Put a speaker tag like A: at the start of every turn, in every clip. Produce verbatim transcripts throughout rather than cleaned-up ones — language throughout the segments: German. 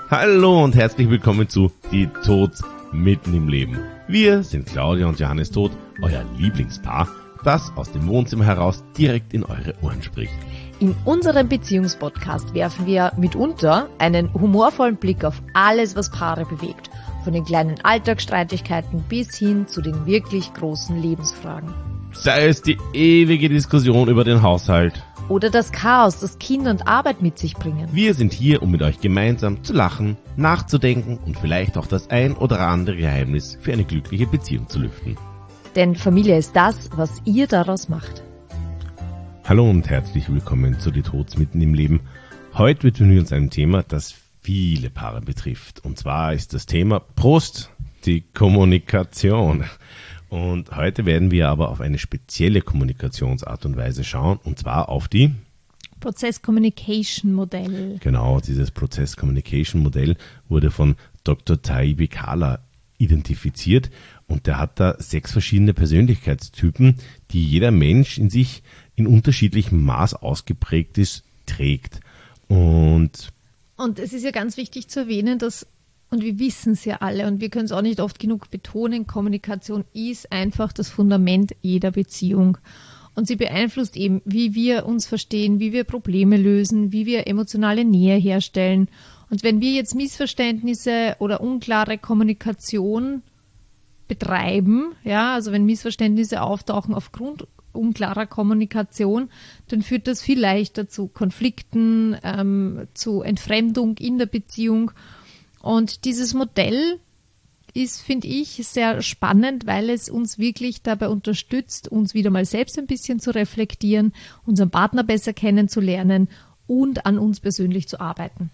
A: Hallo und herzlich willkommen zu Die Tods mitten im Leben. Wir sind Claudia und Johannes Tod, euer Lieblingspaar, das aus dem Wohnzimmer heraus direkt in eure Ohren spricht.
B: In unserem Beziehungspodcast werfen wir mitunter einen humorvollen Blick auf alles, was Paare bewegt. Von den kleinen Alltagsstreitigkeiten bis hin zu den wirklich großen Lebensfragen.
A: Sei es die ewige Diskussion über den Haushalt.
B: Oder das Chaos, das Kinder und Arbeit mit sich bringen.
A: Wir sind hier, um mit euch gemeinsam zu lachen, nachzudenken und vielleicht auch das ein oder andere Geheimnis für eine glückliche Beziehung zu lüften.
B: Denn Familie ist das, was ihr daraus macht.
A: Hallo und herzlich willkommen zu Die Tods mitten im Leben. Heute widmen wir uns einem Thema, das viele Paare betrifft. Und zwar ist das Thema Prost, die Kommunikation. Und heute werden wir aber auf eine spezielle Kommunikationsart und Weise schauen, und zwar auf die
B: Prozess-Communication-Modell.
A: Genau, dieses Prozess-Communication-Modell wurde von Doktor Taibbi Kahler identifiziert und der hat da sechs verschiedene Persönlichkeitstypen, die jeder Mensch in sich in unterschiedlichem Maß ausgeprägt ist, trägt. Und,
B: und es ist ja ganz wichtig zu erwähnen, dass Und wir wissen es ja alle und wir können es auch nicht oft genug betonen, Kommunikation ist einfach das Fundament jeder Beziehung. Und sie beeinflusst eben, wie wir uns verstehen, wie wir Probleme lösen, wie wir emotionale Nähe herstellen. Und wenn wir jetzt Missverständnisse oder unklare Kommunikation betreiben, ja, also wenn Missverständnisse auftauchen aufgrund unklarer Kommunikation, dann führt das viel leichter zu Konflikten, ähm, zu Entfremdung in der Beziehung. Und dieses Modell ist, finde ich, sehr spannend, weil es uns wirklich dabei unterstützt, uns wieder mal selbst ein bisschen zu reflektieren, unseren Partner besser kennenzulernen und an uns persönlich zu arbeiten.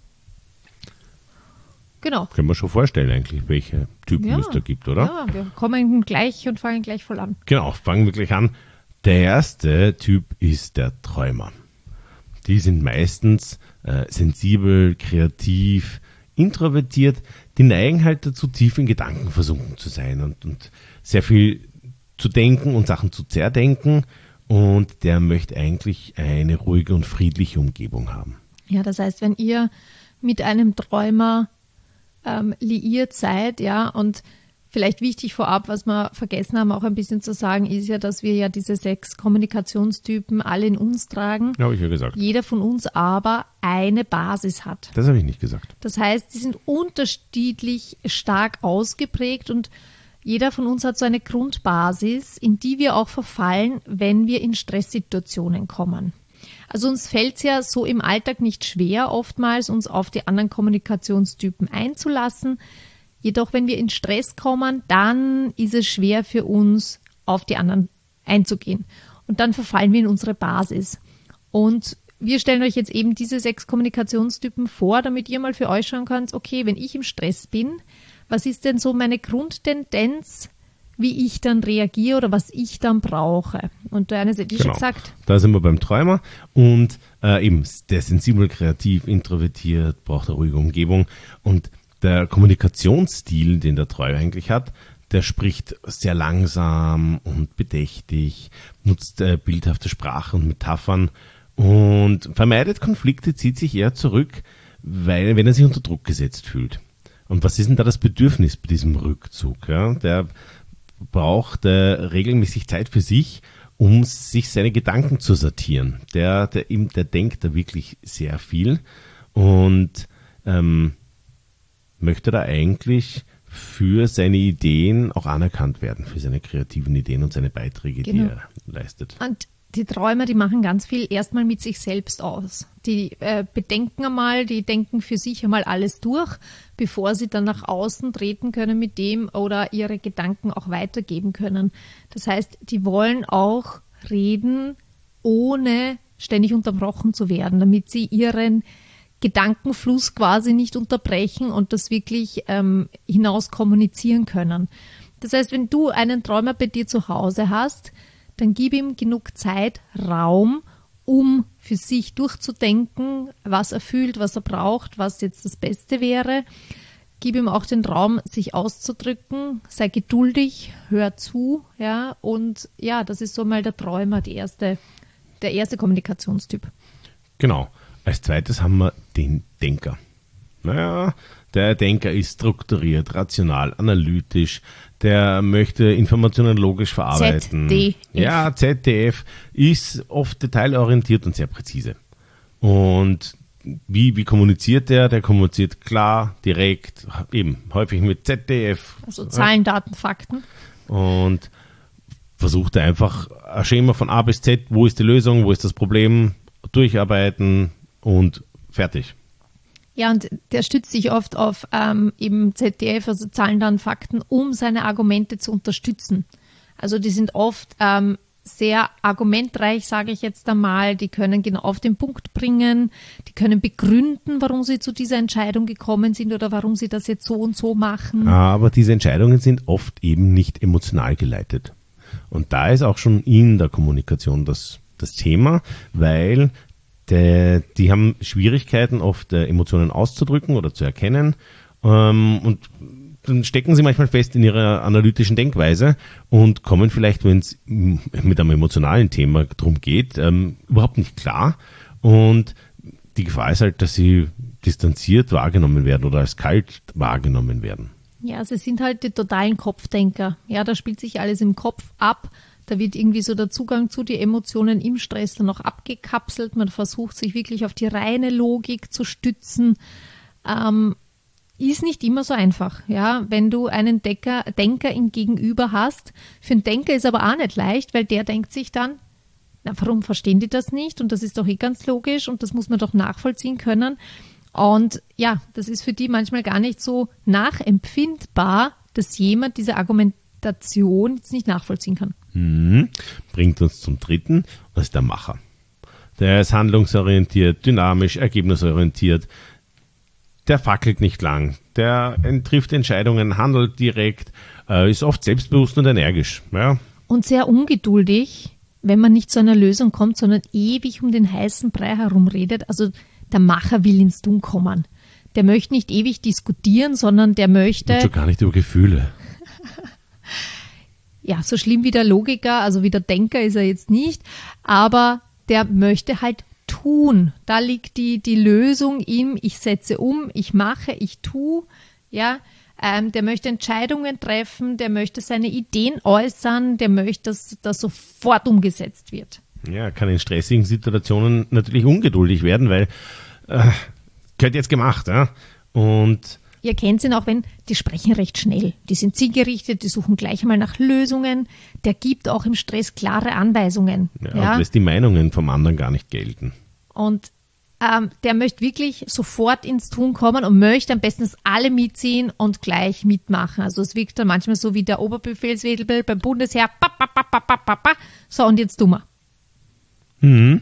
B: Genau.
A: Können wir schon vorstellen eigentlich, welche Typen
B: ja,
A: es da gibt, oder?
B: Ja, wir kommen gleich und fangen gleich voll an.
A: Genau, fangen wir gleich an. Der erste Typ ist der Träumer. Die sind meistens äh, sensibel, kreativ, introvertiert, die neigen halt dazu, tief in Gedanken versunken zu sein und, und sehr viel zu denken und Sachen zu zerdenken, und der möchte eigentlich eine ruhige und friedliche Umgebung haben.
B: Ja, das heißt, wenn ihr mit einem Träumer ähm, liiert seid, ja, und vielleicht wichtig vorab, was wir vergessen haben, auch ein bisschen zu sagen, ist ja, dass wir ja diese sechs Kommunikationstypen alle in uns tragen.
A: Ja, habe ich ja gesagt.
B: Jeder von uns aber eine Basis hat.
A: Das habe ich nicht gesagt.
B: Das heißt, sie sind unterschiedlich stark ausgeprägt und jeder von uns hat so eine Grundbasis, in die wir auch verfallen, wenn wir in Stresssituationen kommen. Also uns fällt es ja so im Alltag nicht schwer, oftmals uns auf die anderen Kommunikationstypen einzulassen. Jedoch, wenn wir in Stress kommen, dann ist es schwer für uns, auf die anderen einzugehen. Und dann verfallen wir in unsere Basis. Und wir stellen euch jetzt eben diese sechs Kommunikationstypen vor, damit ihr mal für euch schauen könnt, okay, wenn ich im Stress bin, was ist denn so meine Grundtendenz, wie ich dann reagiere oder was ich dann brauche? Und der eine hat
A: genau.
B: schon gesagt.
A: Da sind wir beim Träumer und äh, eben der sensibel, kreativ, introvertiert, braucht eine ruhige Umgebung, und der Kommunikationsstil, den der Träumer eigentlich hat, der spricht sehr langsam und bedächtig, nutzt äh, bildhafte Sprache und Metaphern und vermeidet Konflikte, zieht sich eher zurück, weil, wenn er sich unter Druck gesetzt fühlt. Und was ist denn da das Bedürfnis bei diesem Rückzug? Ja? Der braucht äh, regelmäßig Zeit für sich, um sich seine Gedanken zu sortieren. Der, der, der denkt da wirklich sehr viel und ähm, möchte da eigentlich für seine Ideen auch anerkannt werden, für seine kreativen Ideen und seine Beiträge,
B: genau.
A: die er leistet.
B: Und die Träumer, die machen ganz viel erstmal mit sich selbst aus. Die äh, bedenken einmal, die denken für sich einmal alles durch, bevor sie dann nach außen treten können mit dem oder ihre Gedanken auch weitergeben können. Das heißt, die wollen auch reden, ohne ständig unterbrochen zu werden, damit sie ihren Gedankenfluss quasi nicht unterbrechen und das wirklich ähm, hinaus kommunizieren können. Das heißt, wenn du einen Träumer bei dir zu Hause hast, dann gib ihm genug Zeit, Raum, um für sich durchzudenken, was er fühlt, was er braucht, was jetzt das Beste wäre. Gib ihm auch den Raum, sich auszudrücken, sei geduldig, hör zu, ja, und ja, das ist so mal der Träumer, die erste, der erste Kommunikationstyp.
A: Genau. Als zweites haben wir den Denker. Naja, der Denker ist strukturiert, rational, analytisch, der möchte Informationen logisch verarbeiten.
B: Z D F.
A: Ja, Z D F ist oft detailorientiert und sehr präzise. Und wie, wie kommuniziert der? Der kommuniziert klar, direkt, eben häufig mit Z D F.
B: Also Zahlen, Daten, Fakten.
A: Und versucht er einfach ein Schema von A bis Z, wo ist die Lösung, wo ist das Problem, durcharbeiten und fertig.
B: Ja, und der stützt sich oft auf ähm, eben Z D F, also Zahlen, Daten, Fakten, um seine Argumente zu unterstützen. Also die sind oft ähm, sehr argumentreich, sage ich jetzt einmal. Die können genau auf den Punkt bringen, die können begründen, warum sie zu dieser Entscheidung gekommen sind oder warum sie das jetzt so und so machen.
A: Aber diese Entscheidungen sind oft eben nicht emotional geleitet. Und da ist auch schon in der Kommunikation das, das Thema, weil der, die haben Schwierigkeiten, oft äh, Emotionen auszudrücken oder zu erkennen. Ähm, und dann stecken sie manchmal fest in ihrer analytischen Denkweise und kommen vielleicht, wenn es mit einem emotionalen Thema drum geht, ähm, überhaupt nicht klar. Und die Gefahr ist halt, dass sie distanziert wahrgenommen werden oder als kalt wahrgenommen werden.
B: Ja, sie sind halt die totalen Kopfdenker. Ja, da spielt sich alles im Kopf ab. Da wird irgendwie so der Zugang zu den Emotionen im Stress dann noch abgekapselt. Man versucht sich wirklich auf die reine Logik zu stützen. Ähm, ist nicht immer so einfach, ja, wenn du einen Denker, Denker im Gegenüber hast. Für einen Denker ist aber auch nicht leicht, weil der denkt sich dann, na, warum verstehen die das nicht? Und das ist doch eh ganz logisch und das muss man doch nachvollziehen können. Und ja, das ist für die manchmal gar nicht so nachempfindbar, dass jemand diese Argumentation jetzt nicht nachvollziehen kann.
A: Mhm. Bringt uns zum dritten, das ist der Macher. Der ist handlungsorientiert, dynamisch, ergebnisorientiert. Der fackelt nicht lang, der trifft Entscheidungen, handelt direkt, äh, ist oft selbstbewusst und energisch. Ja.
B: Und sehr ungeduldig, wenn man nicht zu einer Lösung kommt, sondern ewig um den heißen Brei herumredet. Also der Macher will ins Tun kommen. Der möchte nicht ewig diskutieren, sondern der möchte...
A: Und schon gar nicht über Gefühle.
B: Ja, so schlimm wie der Logiker, also wie der Denker ist er jetzt nicht, aber der möchte halt tun. Da liegt die, die Lösung im, ich setze um, ich mache, ich tue, ja. Ähm, der möchte Entscheidungen treffen, der möchte seine Ideen äußern, der möchte, dass das sofort umgesetzt wird.
A: Ja, kann in stressigen Situationen natürlich ungeduldig werden, weil äh, gehört jetzt gemacht, ja. Und
B: ihr kennt ihn auch, wenn, die sprechen recht schnell. Die sind zielgerichtet, die suchen gleich mal nach Lösungen. Der gibt auch im Stress klare Anweisungen.
A: Ja,
B: ja.
A: Und lässt die Meinungen vom anderen gar nicht gelten.
B: Und ähm, der möchte wirklich sofort ins Tun kommen und möchte am besten, dass alle mitziehen und gleich mitmachen. Also es wirkt dann manchmal so wie der Oberbefehlswedel beim Bundesheer. Pa, pa, pa, pa, pa, pa, pa. So, und jetzt tun wir.
A: Mhm.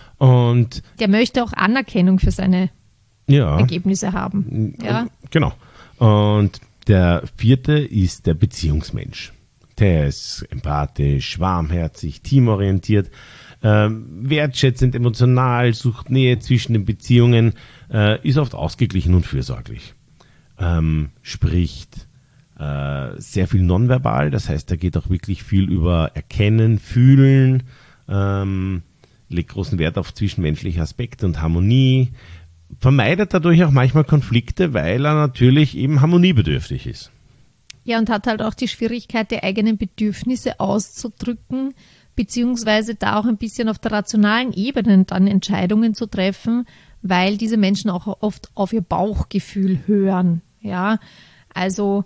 A: Und
B: der möchte auch Anerkennung für seine
A: ja.
B: Ergebnisse haben. Ja.
A: Genau. Und der vierte ist der Beziehungsmensch. Der ist empathisch, warmherzig, teamorientiert, äh, wertschätzend, emotional, sucht Nähe zwischen den Beziehungen, äh, ist oft ausgeglichen und fürsorglich. Ähm, spricht äh, sehr viel nonverbal, das heißt, da geht auch wirklich viel über Erkennen, Fühlen, ähm, legt großen Wert auf zwischenmenschliche Aspekte und Harmonie, vermeidet dadurch auch manchmal Konflikte, weil er natürlich eben harmoniebedürftig ist.
B: Ja, und hat halt auch die Schwierigkeit, die eigenen Bedürfnisse auszudrücken, beziehungsweise da auch ein bisschen auf der rationalen Ebene dann Entscheidungen zu treffen, weil diese Menschen auch oft auf ihr Bauchgefühl hören. Ja, also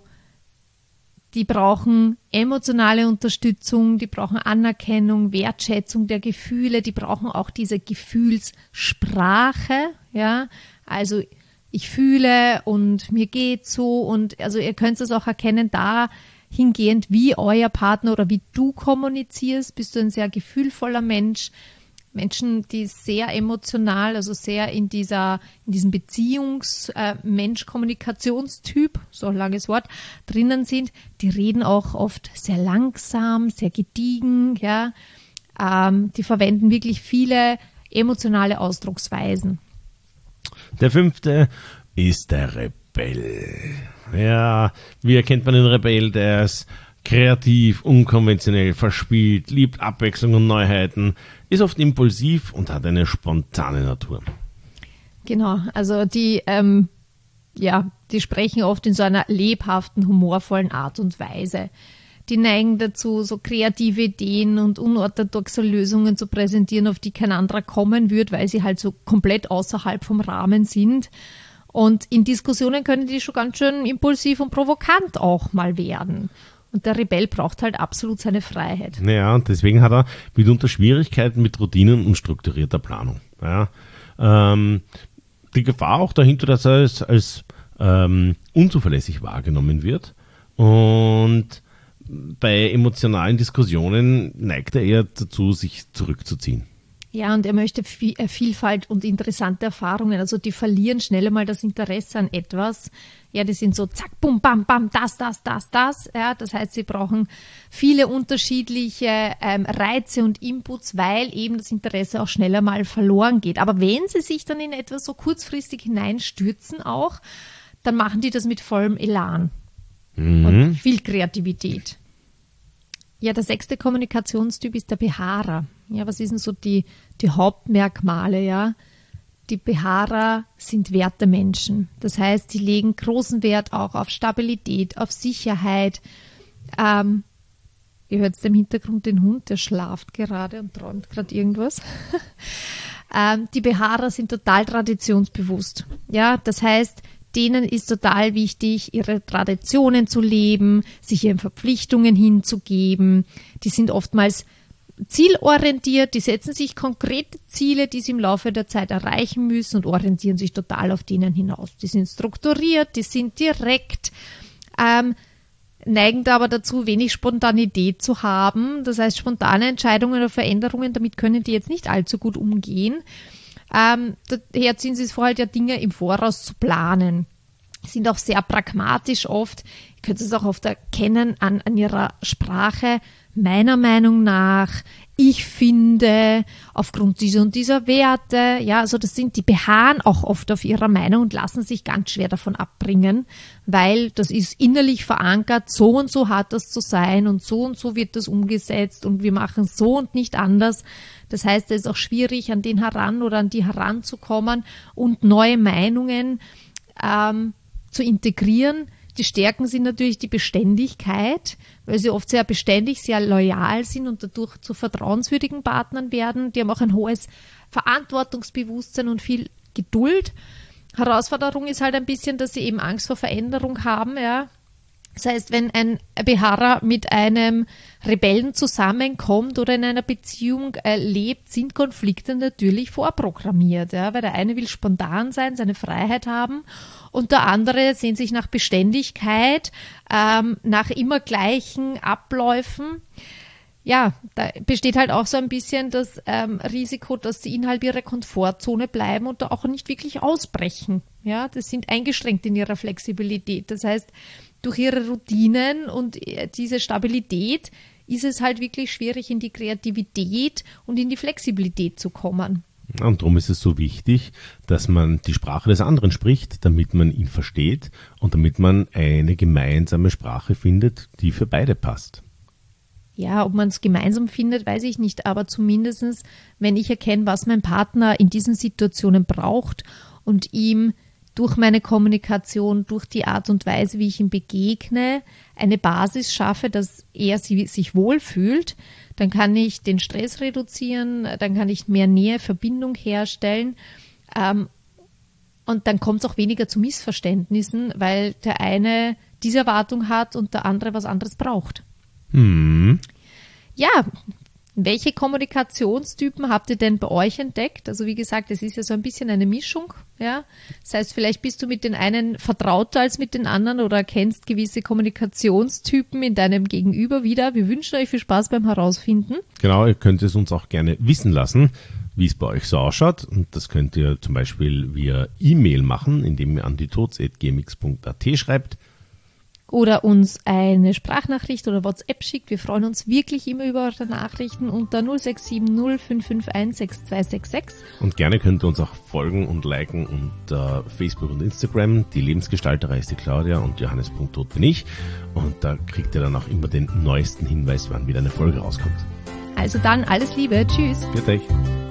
B: die brauchen emotionale Unterstützung, die brauchen Anerkennung, Wertschätzung der Gefühle, die brauchen auch diese Gefühlssprache, ja, also ich fühle und mir geht so und also ihr könnt es auch erkennen dahingehend, wie euer Partner oder wie du kommunizierst, bist du ein sehr gefühlvoller Mensch. Menschen, die sehr emotional, also sehr in dieser, in diesem Beziehungs-Mensch-Kommunikationstyp, so ein langes Wort, drinnen sind, die reden auch oft sehr langsam, sehr gediegen, ja, ähm, die verwenden wirklich viele emotionale Ausdrucksweisen.
A: Der fünfte ist der Rebell. Ja, wie erkennt man den Rebell? Der ist kreativ, unkonventionell, verspielt, liebt Abwechslung und Neuheiten, ist oft impulsiv und hat eine spontane Natur.
B: Genau, also die ähm, ja, die sprechen oft in so einer lebhaften, humorvollen Art und Weise. Die neigen dazu, so kreative Ideen und unorthodoxe Lösungen zu präsentieren, auf die kein anderer kommen wird, weil sie halt so komplett außerhalb vom Rahmen sind. Und in Diskussionen können die schon ganz schön impulsiv und provokant auch mal werden. Und der Rebell braucht halt absolut seine Freiheit.
A: Naja, und deswegen hat er mitunter Schwierigkeiten mit Routinen und strukturierter Planung. Ja, ähm, die Gefahr auch dahinter, dass er als, als ähm, unzuverlässig wahrgenommen wird. Und bei emotionalen Diskussionen neigt er eher dazu, sich zurückzuziehen.
B: Ja, und er möchte Vielfalt und interessante Erfahrungen. Also die verlieren schnell mal das Interesse an etwas. Ja, die sind so zack, bum, bam, bam, das, das, das, das. Ja, das heißt, sie brauchen viele unterschiedliche ähm, Reize und Inputs, weil eben das Interesse auch schneller mal verloren geht. Aber wenn sie sich dann in etwas so kurzfristig hineinstürzen auch, dann machen die das mit vollem Elan mhm. und viel Kreativität. Ja, der sechste Kommunikationstyp ist der Beharrer. Ja, was ist denn so die, die Hauptmerkmale, ja? Die Beharrer sind Wertemenschen. Das heißt, sie legen großen Wert auch auf Stabilität, auf Sicherheit. Ähm, ihr hört im Hintergrund den Hund, der schlaft gerade und träumt gerade irgendwas. ähm, die Beharrer sind total traditionsbewusst. Ja, das heißt, denen ist total wichtig, ihre Traditionen zu leben, sich ihren Verpflichtungen hinzugeben. Die sind oftmals zielorientiert, die setzen sich konkrete Ziele, die sie im Laufe der Zeit erreichen müssen und orientieren sich total auf denen hinaus. Die sind strukturiert, die sind direkt, ähm, neigen da aber dazu, wenig Spontanität zu haben. Das heißt, spontane Entscheidungen oder Veränderungen, damit können die jetzt nicht allzu gut umgehen. Ähm, daher ziehen sie es vor, halt ja Dinge im Voraus zu planen. Sind auch sehr pragmatisch oft. Ihr könnt es auch oft erkennen an, an ihrer Sprache. Meiner Meinung nach, ich finde, aufgrund dieser und dieser Werte, ja, also das sind, die beharren auch oft auf ihrer Meinung und lassen sich ganz schwer davon abbringen, weil das ist innerlich verankert, so und so hat das zu sein und so und so wird das umgesetzt und wir machen so und nicht anders. Das heißt, es ist auch schwierig, an den heran oder an die heranzukommen und neue Meinungen ähm, zu integrieren. Die Stärken sind natürlich die Beständigkeit, weil sie oft sehr beständig, sehr loyal sind und dadurch zu vertrauenswürdigen Partnern werden. Die haben auch ein hohes Verantwortungsbewusstsein und viel Geduld. Herausforderung ist halt ein bisschen, dass sie eben Angst vor Veränderung haben, ja. Das heißt, wenn ein Beharrer mit einem Rebellen zusammenkommt oder in einer Beziehung äh, lebt, sind Konflikte natürlich vorprogrammiert, ja, weil der eine will spontan sein, seine Freiheit haben und der andere sehnt sich nach Beständigkeit, ähm, nach immer gleichen Abläufen. Ja, da besteht halt auch so ein bisschen das ähm, Risiko, dass sie innerhalb ihrer Komfortzone bleiben und da auch nicht wirklich ausbrechen. Ja, das sind eingeschränkt in ihrer Flexibilität. Das heißt, durch ihre Routinen und diese Stabilität ist es halt wirklich schwierig, in die Kreativität und in die Flexibilität zu kommen.
A: Und darum ist es so wichtig, dass man die Sprache des anderen spricht, damit man ihn versteht und damit man eine gemeinsame Sprache findet, die für beide passt.
B: Ja, ob man es gemeinsam findet, weiß ich nicht, aber zumindestens, wenn ich erkenne, was mein Partner in diesen Situationen braucht und ihm durch meine Kommunikation, durch die Art und Weise, wie ich ihm begegne, eine Basis schaffe, dass er sich wohlfühlt, dann kann ich den Stress reduzieren, dann kann ich mehr Nähe, Verbindung herstellen ähm, und dann kommt es auch weniger zu Missverständnissen, weil der eine diese Erwartung hat und der andere was anderes braucht.
A: Hm.
B: Ja, welche Kommunikationstypen habt ihr denn bei euch entdeckt? Also wie gesagt, es ist ja so ein bisschen eine Mischung. Ja? Das heißt, vielleicht bist du mit den einen vertrauter als mit den anderen oder kennst gewisse Kommunikationstypen in deinem Gegenüber wieder. Wir wünschen euch viel Spaß beim Herausfinden.
A: Genau, ihr könnt es uns auch gerne wissen lassen, wie es bei euch so ausschaut. Und das könnt ihr zum Beispiel via E-Mail machen, indem ihr an die tods at gmx punkt at schreibt.
B: Oder uns eine Sprachnachricht oder WhatsApp schickt. Wir freuen uns wirklich immer über eure Nachrichten unter null sechs sieben null fünf fünf eins sechs zwei sechs sechs.
A: Und gerne könnt ihr uns auch folgen und liken unter Facebook und Instagram. Die Lebensgestalterei ist die Claudia und Johannes.tot bin ich. Und da kriegt ihr dann auch immer den neuesten Hinweis, wann wieder eine Folge rauskommt.
B: Also dann alles Liebe. Tschüss.
A: Für euch.